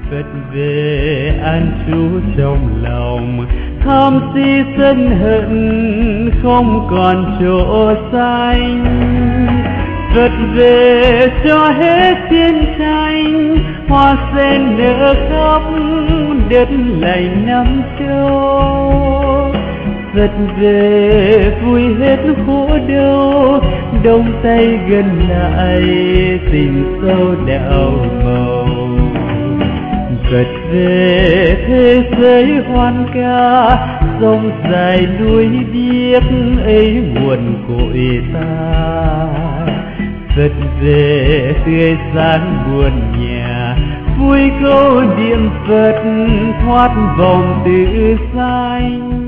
Phật về an trú trong lòng, tham si sân hận không còn chỗ sanh. Phật về cho hết chiến tranh, hoa sen nở khắp đất lành Nam Châu. Phật về vui hết khổ đau, đông tay gần lại tình sâu đạo màu. Phật về thế giới hoan ca, sông dài núi biếc ấy nguồn cội ta. Phật về tươi sáng buồn nhà, vui câu niệm Phật thoát vòng tử sanh.